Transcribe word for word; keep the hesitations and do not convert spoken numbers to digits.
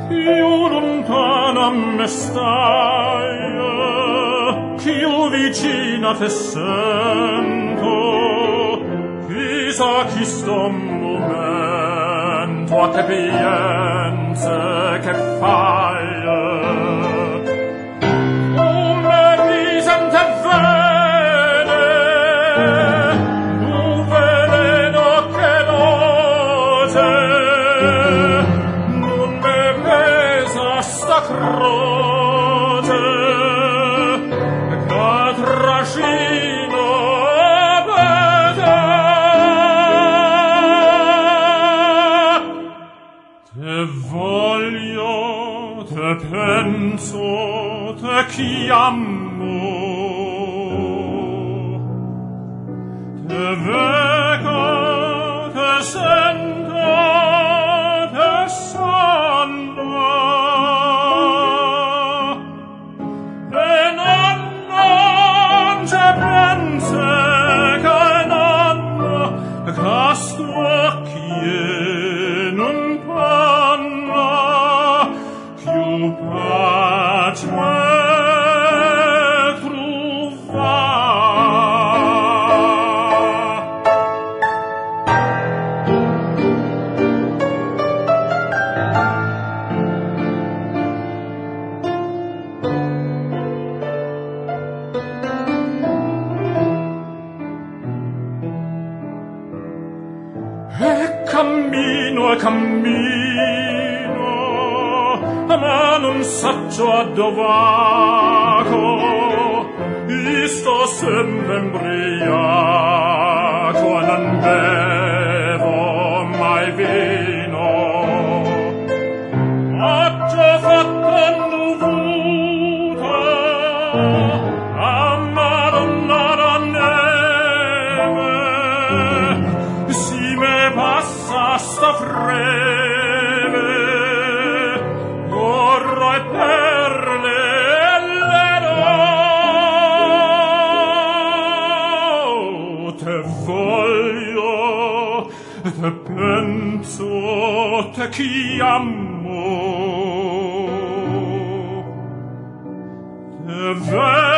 più lontana me stai, più vicina te sento, chissà chi sto momento a te piense che fai. Come mi sente bene, tu veleno che noce, non me pesa sta croce, che trascino vede. Te voglio, te penso, te chiamo, te vedo, te sento, te sanno, e non, non ci pensi che non, che sto occhi non panno, più pace trova. E cammino e cammino, ma non saggio a dovaco, io sto sempre imbriaco e non bevo mai vino. Ho già fatto nuvuta a Madonna la neve, si me passa sta freve, oro e perle e l'ero. Te voglio, te penso, te chiamo, te vedo.